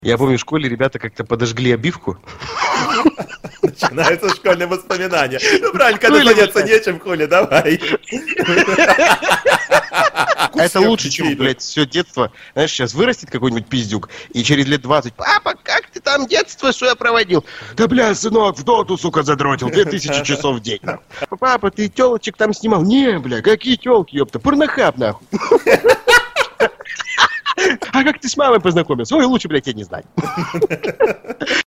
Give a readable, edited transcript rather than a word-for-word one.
Я помню, в школе ребята как-то подожгли обивку. Начинаются школьные воспоминания. Ну, правильно, когда заняться нечем, Коля, давай. Это лучше, чем, блядь, все детство. Знаешь, сейчас вырастет какой-нибудь пиздюк, и через лет 20: папа, как ты там детство свое проводил? Да, бля, сынок, в доту, сука, задротил 2000 часов в день. Папа, ты телочек там снимал? Не, бля, какие телки, ёпта, порнохаб, нахуй. А как ты с мамой познакомился? Ой, лучше, блядь, я не знаю.